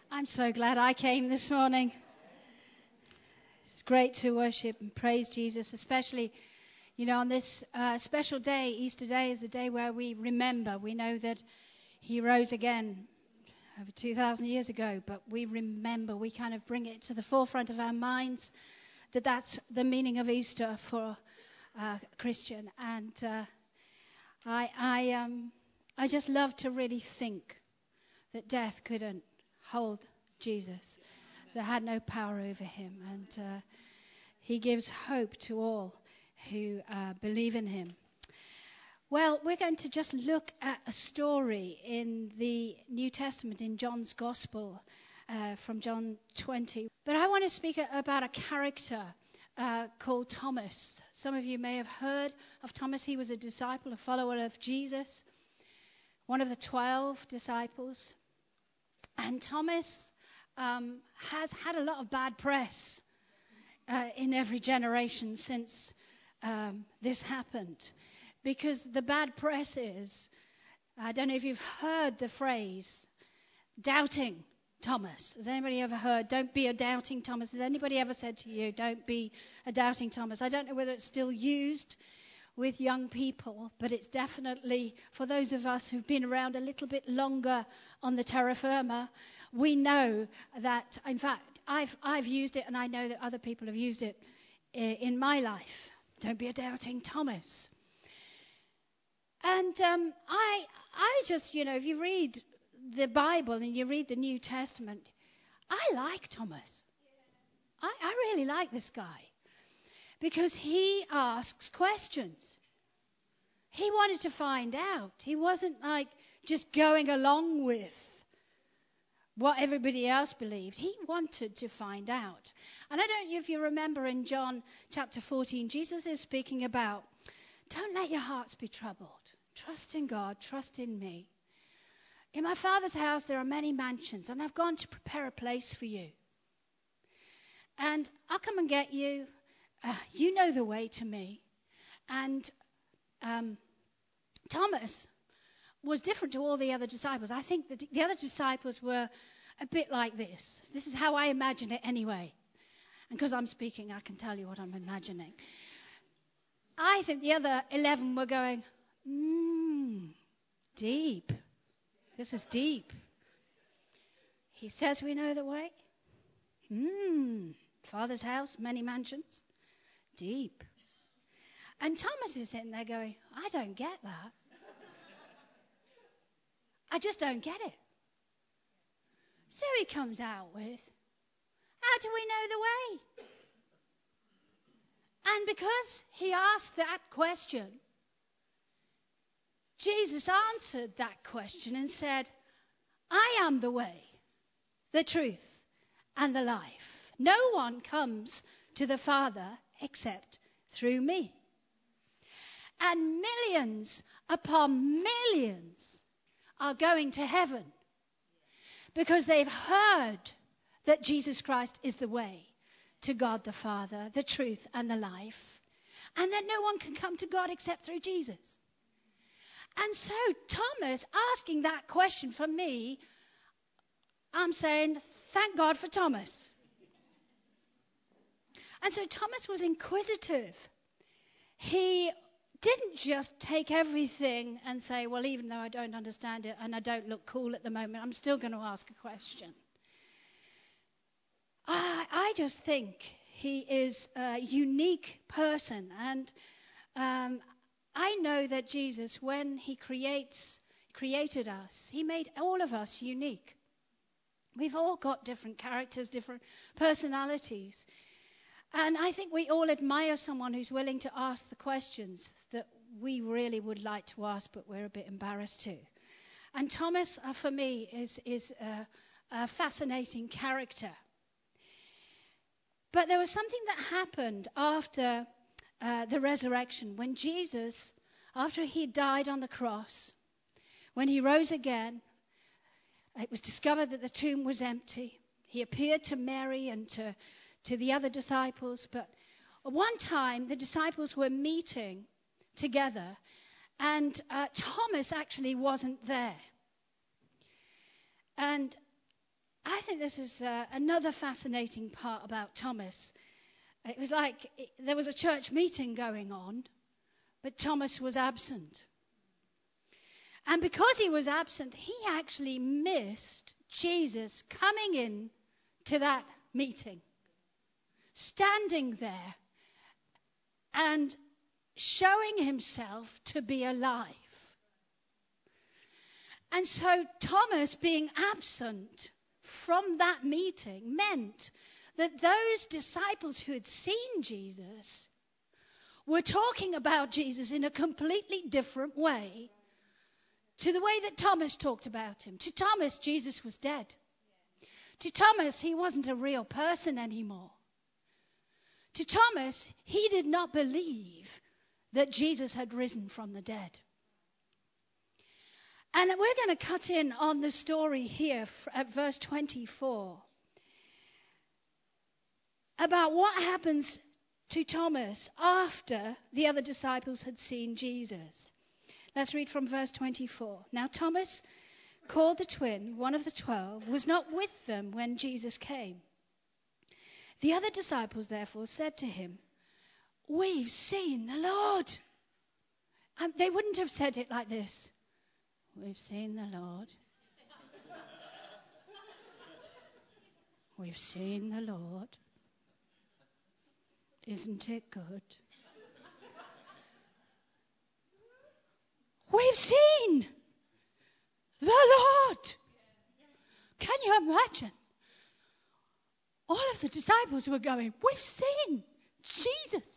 I'm so glad I came this morning. It's great to worship and praise Jesus, especially, on this special day. Easter Day is the day where we remember. We know that he rose again over 2,000 years ago, but we remember. We kind of bring it to the forefront of our minds that that's the meaning of Easter for a Christian. And I just love to really think that death couldn't hold Jesus, that had no power over him. And he gives hope to all who believe in him. Well, we're going to just look at a story in the New Testament, in John's Gospel, from John 20. But I want to speak about a character called Thomas. Some of you may have heard of Thomas. He was a disciple, a follower of Jesus, one of the 12 disciples. And Thomas has had a lot of bad press in every generation since this happened. Because the bad press is, I don't know if you've heard the phrase, doubting Thomas. Has anybody ever heard, don't be a doubting Thomas? Has anybody ever said to you, don't be a doubting Thomas? I don't know whether it's still used with young people, but it's definitely, for those of us who've been around a little bit longer on the terra firma, we know that, in fact, I've used it, and I know that other people have used it in my life. Don't be a doubting Thomas. And I just, if you read the Bible and you read the New Testament, I like Thomas. I really like this guy. Because he asks questions. He wanted to find out. He wasn't like just going along with what everybody else believed. He wanted to find out. And I don't know if you remember in John chapter 14, Jesus is speaking about, don't let your hearts be troubled. Trust in God, trust in me. In my Father's house there are many mansions, and I've gone to prepare a place for you. And I'll come and get you. You know the way to me. And Thomas was different to all the other disciples. I think that the other disciples were a bit like this. This is how I imagine it anyway. And because I'm speaking, I can tell you what I'm imagining. I think the other 11 were going, deep. This is deep. He says we know the way. Father's house, many mansions. Deep. And Thomas is sitting there going, I don't get that. I just don't get it. So he comes out with, how do we know the way? And because he asked that question, Jesus answered that question and said, I am the way, the truth, and the life. No one comes to the Father except through me. And millions upon millions are going to heaven because they've heard that Jesus Christ is the way to God the Father, the truth, and the life, and that no one can come to God except through Jesus. And so Thomas asking that question for me, I'm saying, thank God for Thomas. And so Thomas was inquisitive. He didn't just take everything and say, well, even though I don't understand it and I don't look cool at the moment, I'm still going to ask a question. I just think he is a unique person. And I know that Jesus, when he created us, he made all of us unique. We've all got different characters, different personalities. And I think we all admire someone who's willing to ask the questions that we really would like to ask, but we're a bit embarrassed to. And Thomas, for me, is a fascinating character. But there was something that happened after the resurrection, when Jesus, after he died on the cross, when he rose again, it was discovered that the tomb was empty. He appeared to Mary and to the other disciples, but one time the disciples were meeting together and Thomas actually wasn't there. And I think this is another fascinating part about Thomas. It was like there was a church meeting going on, but Thomas was absent. And because he was absent, he actually missed Jesus coming in to that meeting, standing there and showing himself to be alive. And so Thomas being absent from that meeting meant that those disciples who had seen Jesus were talking about Jesus in a completely different way to the way that Thomas talked about him. To Thomas, Jesus was dead. To Thomas, he wasn't a real person anymore. To Thomas, he did not believe that Jesus had risen from the dead. And we're going to cut in on the story here at verse 24 about what happens to Thomas after the other disciples had seen Jesus. Let's read from verse 24. Now Thomas, called the twin, one of the 12, was not with them when Jesus came. The other disciples therefore said to him, "We've seen the Lord." And they wouldn't have said it like this. "We've seen the Lord. We've seen the Lord. Isn't it good? We've seen the Lord." Can you imagine? All of the disciples were going, "We've seen Jesus."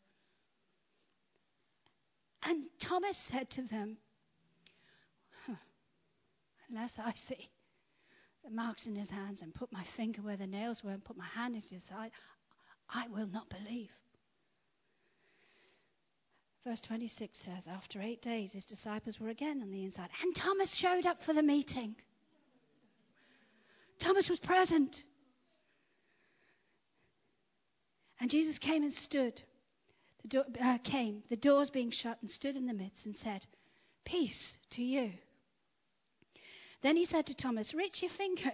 And Thomas said to them, "Unless I see the marks in his hands and put my finger where the nails were and put my hand into his side, I will not believe." Verse 26 says, after 8 days, his disciples were again on the inside. And Thomas showed up for the meeting. Thomas was present. And Jesus came and stood. The doors being shut, and stood in the midst and said, "Peace to you." Then he said to Thomas, reach your finger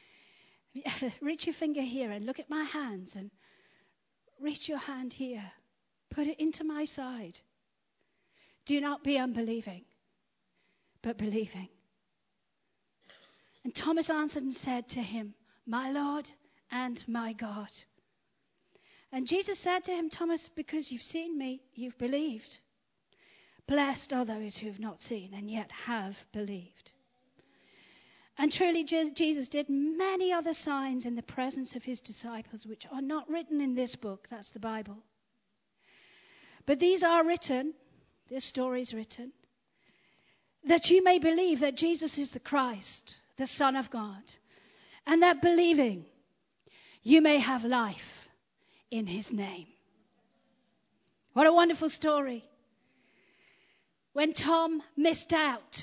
here and look at my hands, and reach your hand here. Put it into my side. Do not be unbelieving, but believing. And Thomas answered and said to him, "My Lord and my God." And Jesus said to him, "Thomas, because you've seen me, you've believed. Blessed are those who have not seen and yet have believed." And truly Jesus did many other signs in the presence of his disciples, which are not written in this book. That's the Bible. But these are written, this story is written, that you may believe that Jesus is the Christ, the Son of God, and that believing you may have life in his name. What a wonderful story. When Thomas missed out,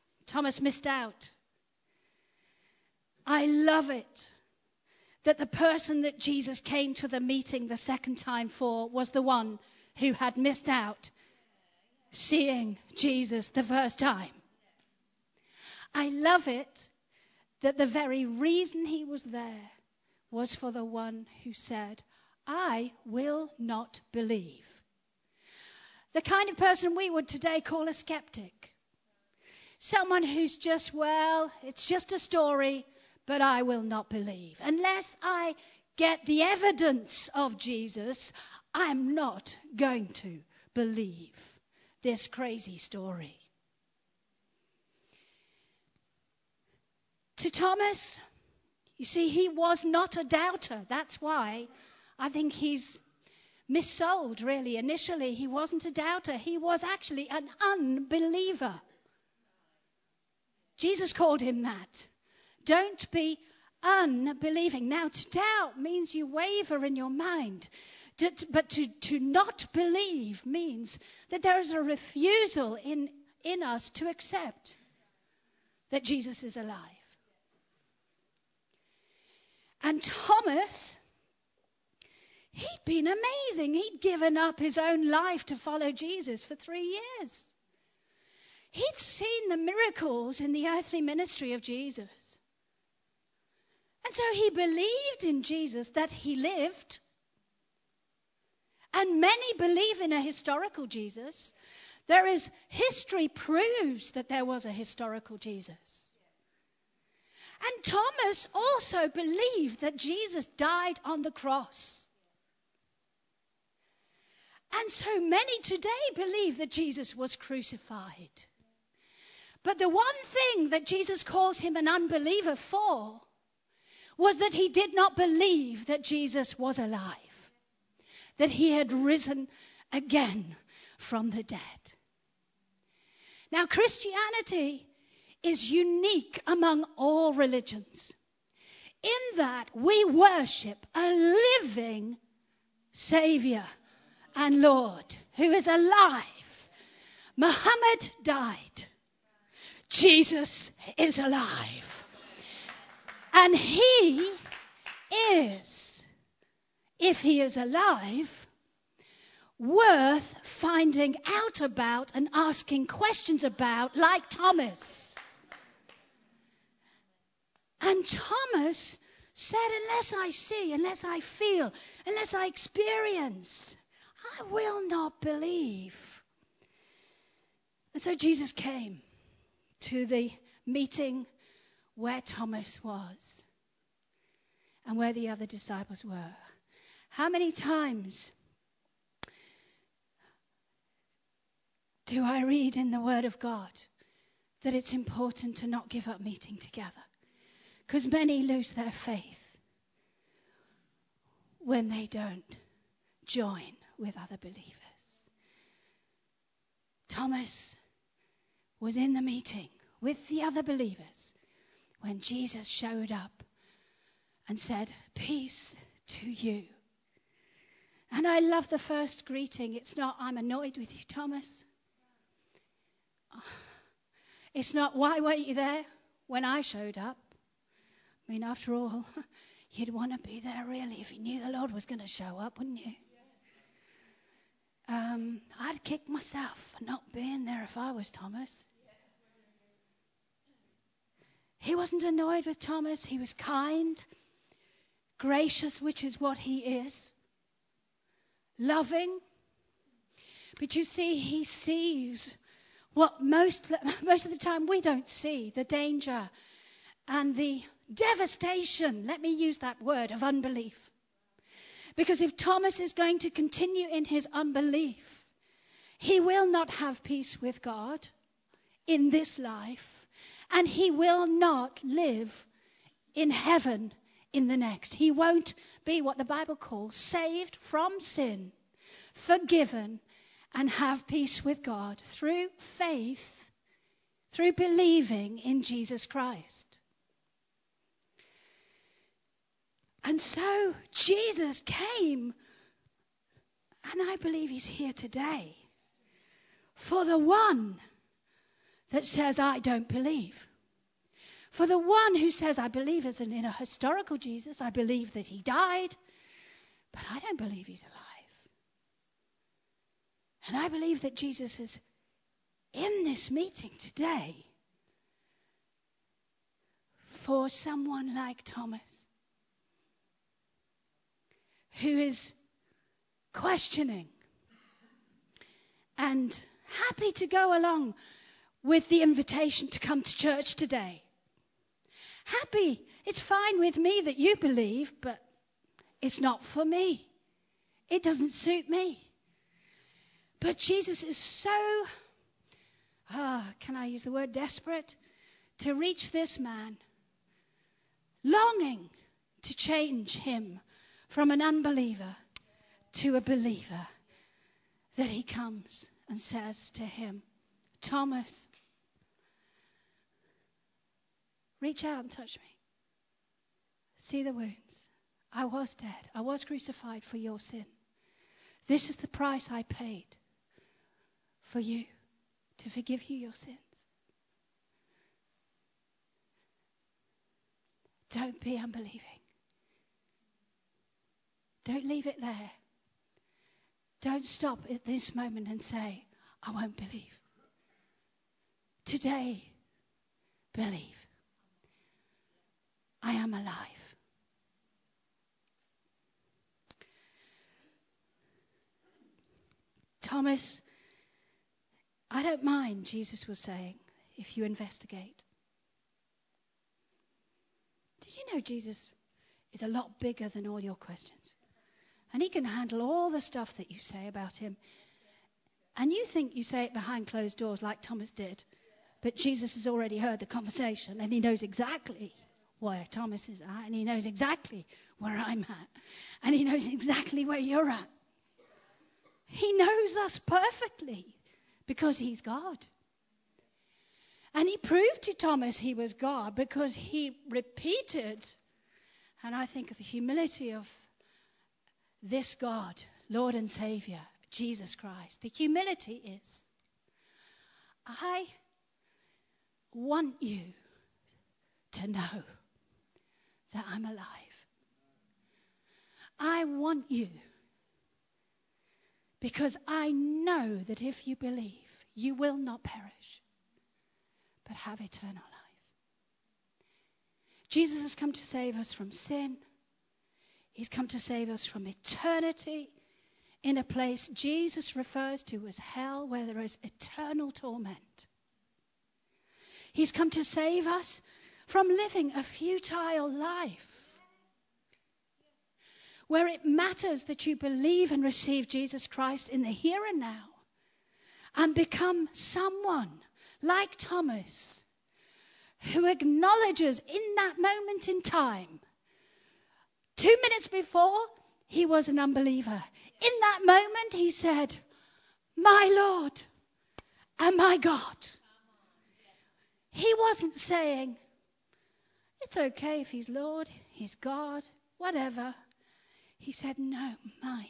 I love it that the person that Jesus came to the meeting the second time for was the one who had missed out seeing Jesus the first time. I love it that the very reason he was there was for the one who said, "I will not believe." The kind of person we would today call a skeptic. Someone who's just, well, it's just a story, but I will not believe. Unless I get the evidence of Jesus, I'm not going to believe this crazy story. To Thomas, you see, he was not a doubter. That's why I think he's missold, really. Initially, he wasn't a doubter. He was actually an unbeliever. Jesus called him that. Don't be unbelieving. Now, to doubt means you waver in your mind. But to not believe means that there is a refusal in us to accept that Jesus is alive. And Thomas, he'd been amazing. He'd given up his own life to follow Jesus for 3 years. He'd seen the miracles in the earthly ministry of Jesus. And so he believed in Jesus that he lived. And many believe in a historical Jesus. History proves that there was a historical Jesus. And Thomas also believed that Jesus died on the cross. And so many today believe that Jesus was crucified. But the one thing that Jesus calls him an unbeliever for was that he did not believe that Jesus was alive, that he had risen again from the dead. Now, Christianity is unique among all religions in that we worship a living Savior and Lord who is alive. Muhammad died. Jesus is alive. And he is, if he is alive, worth finding out about and asking questions about, like Thomas. And Thomas said, unless I see, unless I feel, unless I experience, I will not believe. And so Jesus came to the meeting where Thomas was and where the other disciples were. How many times do I read in the Word of God that it's important to not give up meeting together? Because many lose their faith when they don't join with other believers. Thomas was in the meeting with the other believers when Jesus showed up and said, "Peace to you." And I love the first greeting. It's not, "I'm annoyed with you, Thomas." It's not, "Why weren't you there when I showed up?" I mean, after all, you'd want to be there really if you knew the Lord was going to show up, wouldn't you? I'd kick myself for not being there if I was Thomas. He wasn't annoyed with Thomas. He was kind, gracious, which is what he is, loving. But you see, he sees what most of the time we don't see, the danger and the devastation, let me use that word, of unbelief. Because if Thomas is going to continue in his unbelief, he will not have peace with God in this life, and he will not live in heaven in the next. He won't be what the Bible calls saved from sin, forgiven, and have peace with God through faith, through believing in Jesus Christ. And so Jesus came, and I believe he's here today, for the one that says, "I don't believe." For the one who says, "I believe in a historical Jesus, I believe that he died, but I don't believe he's alive. And I believe that Jesus is in this meeting today for someone like Thomas, who is questioning and happy to go along with the invitation to come to church today. Happy. It's fine with me that you believe, but it's not for me. It doesn't suit me. But Jesus is so, can I use the word desperate, to reach this man, longing to change him from an unbeliever to a believer, that he comes and says to him, "Thomas, reach out and touch me. See the wounds. I was dead. I was crucified for your sin. This is the price I paid for you, to forgive you your sins. Don't be unbelieving. Don't leave it there. Don't stop at this moment and say, 'I won't believe.' Today, believe. I am alive. Thomas, I don't mind, Jesus was saying, if you investigate. Did you know Jesus is a lot bigger than all your questions? And he can handle all the stuff that you say about him. And you think you say it behind closed doors like Thomas did. But Jesus has already heard the conversation and he knows exactly where Thomas is at. And he knows exactly where I'm at. And he knows exactly where you're at. He knows us perfectly because he's God. And he proved to Thomas he was God because he repeated, and I think of the humility of this God, Lord and Savior, Jesus Christ. The humility is, I want you to know that I'm alive. I want you because I know that if you believe, you will not perish, but have eternal life. Jesus has come to save us from sin. He's come to save us from eternity in a place Jesus refers to as hell, where there is eternal torment. He's come to save us from living a futile life, where it matters that you believe and receive Jesus Christ in the here and now and become someone like Thomas who acknowledges in that moment in time, 2 minutes before, he was an unbeliever. In that moment, he said, my Lord and my God. He wasn't saying, it's okay if he's Lord, he's God, whatever. He said, no, mine.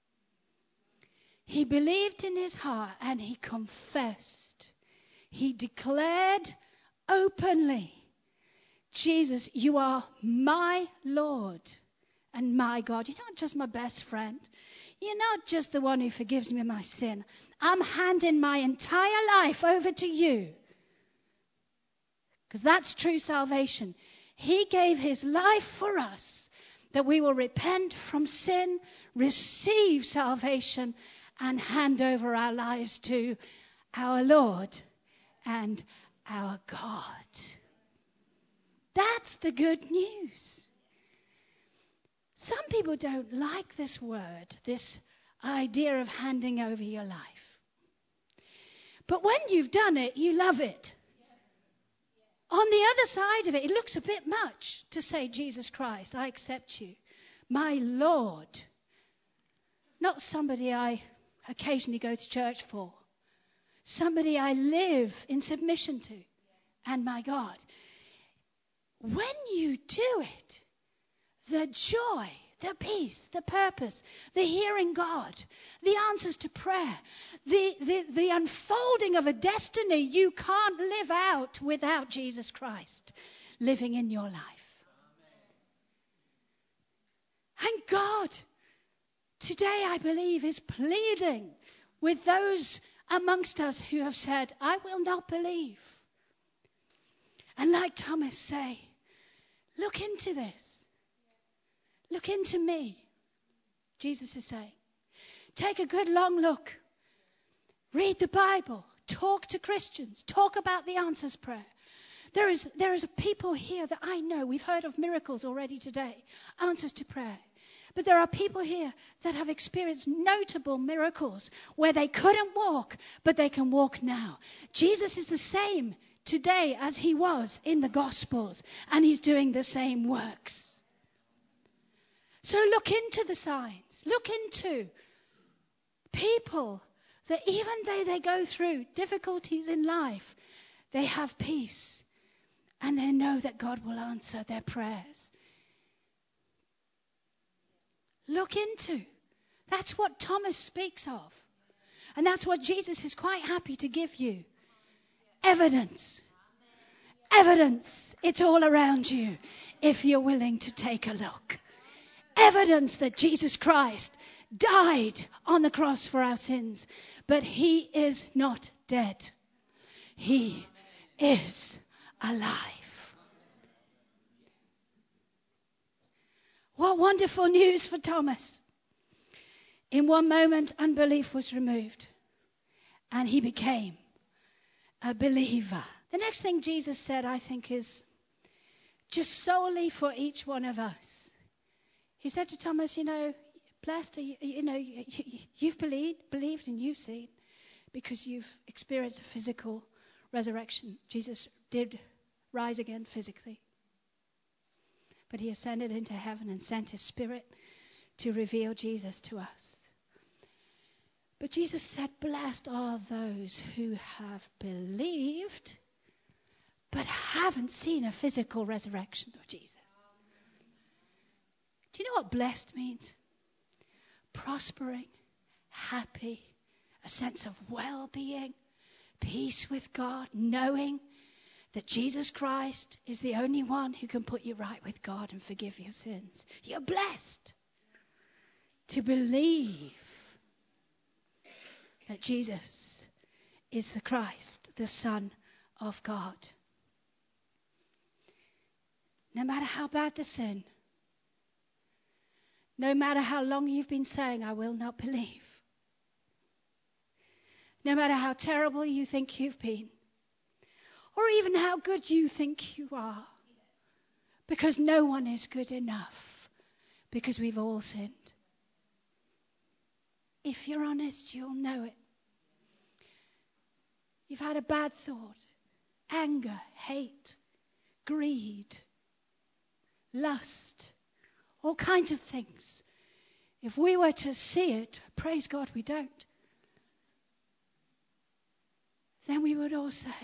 He believed in his heart and he confessed. He declared openly, Jesus, you are my Lord and my God. You're not just my best friend. You're not just the one who forgives me my sin. I'm handing my entire life over to you. Because that's true salvation. He gave his life for us, that we will repent from sin, receive salvation, and hand over our lives to our Lord and our God. That's the good news. Some people don't like this word, this idea of handing over your life. But when you've done it, you love it. On the other side of it, it looks a bit much to say, Jesus Christ, I accept you. My Lord. Not somebody I occasionally go to church for. Somebody I live in submission to. And my God. When you do it, the joy, the peace, the purpose, the hearing God, the answers to prayer, the unfolding of a destiny you can't live out without Jesus Christ living in your life. And God, today I believe, is pleading with those amongst us who have said, I will not believe. And like Thomas say, look into this. Look into me. Jesus is saying, take a good long look. Read the Bible. Talk to Christians. Talk about the answers prayer. There is a people here that I know. We've heard of miracles already today. Answers to prayer. But there are people here that have experienced notable miracles where they couldn't walk, but they can walk now. Jesus is the same today as he was in the Gospels, and he's doing the same works. So look into the signs. Look into people that even though they go through difficulties in life, they have peace. And they know that God will answer their prayers. Look into. That's what Thomas speaks of. And that's what Jesus is quite happy to give you. Evidence. Evidence. It's all around you if you're willing to take a look. Evidence that Jesus Christ died on the cross for our sins. But he is not dead. He is alive. What wonderful news for Thomas. In one moment, unbelief was removed. And he became a believer. The next thing Jesus said, I think, is just solely for each one of us. He said to Thomas, blessed are you, you've believed and you've seen because you've experienced a physical resurrection. Jesus did rise again physically. But he ascended into heaven and sent his Spirit to reveal Jesus to us. But Jesus said, blessed are those who have believed but haven't seen a physical resurrection of Jesus. Do you know what blessed means? Prospering, happy, a sense of well-being, peace with God, knowing that Jesus Christ is the only one who can put you right with God and forgive your sins. You're blessed to believe that Jesus is the Christ, the Son of God. No matter how bad the sin, no matter how long you've been saying, I will not believe, no matter how terrible you think you've been, or even how good you think you are, because no one is good enough, because we've all sinned. If you're honest, you'll know it. You've had a bad thought, anger, hate, greed, lust, all kinds of things. If we were to see it, praise God we don't, then we would all say,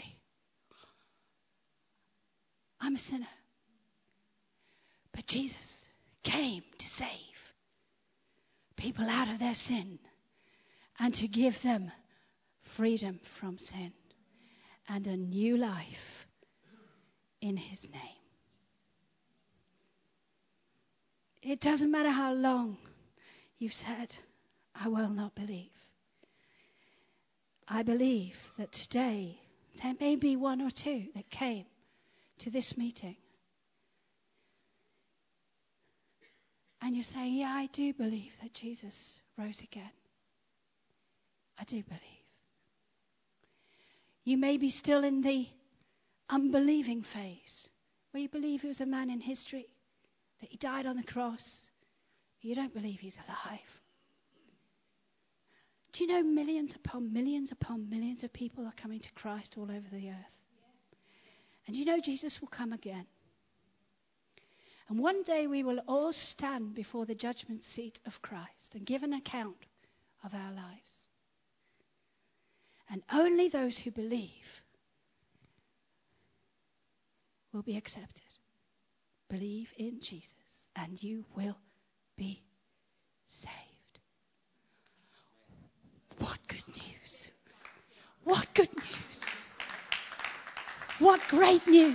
I'm a sinner. But Jesus came to save people out of their sin and to give them freedom from sin and a new life in his name. It doesn't matter how long you've said, I will not believe. I believe that today there may be one or two that came to this meeting. And you're saying, yeah, I do believe that Jesus rose again. I do believe. You may be still in the unbelieving phase, where you believe he was a man in history, that he died on the cross. You don't believe he's alive. Do you know millions upon millions of people are coming to Christ all over the earth? And you know Jesus will come again. And one day we will all stand before the judgment seat of Christ and give an account of our lives. And only those who believe will be accepted. Believe in Jesus and you will be saved. What good news! What good news! What great news!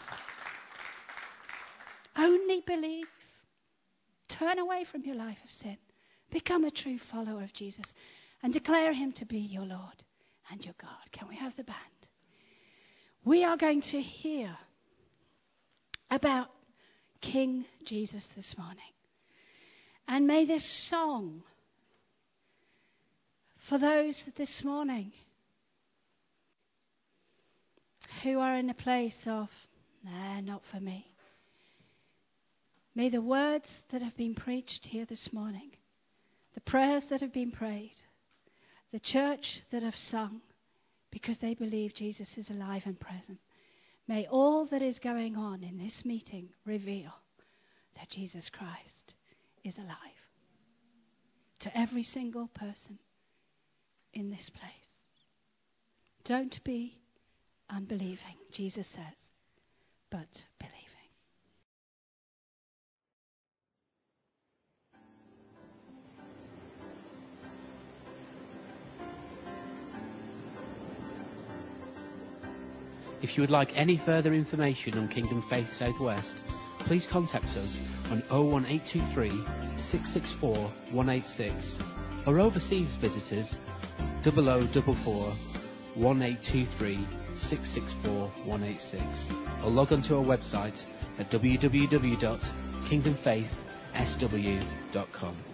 Only believe. Turn away from your life of sin. Become a true follower of Jesus and declare him to be your Lord and your God. Can we have the band? We are going to hear about King Jesus this morning. And may this song, for those this morning who are in a place of, nah, not for me. May the words that have been preached here this morning, the prayers that have been prayed, the church that have sung because they believe Jesus is alive and present, may all that is going on in this meeting reveal that Jesus Christ is alive to every single person in this place. Don't be unbelieving, Jesus says, but believing. If you would like any further information on Kingdom Faith Southwest, please contact us on 01823 664 186 or overseas visitors 0044 1823 664 186 or log on to our website at www.kingdomfaithsw.com.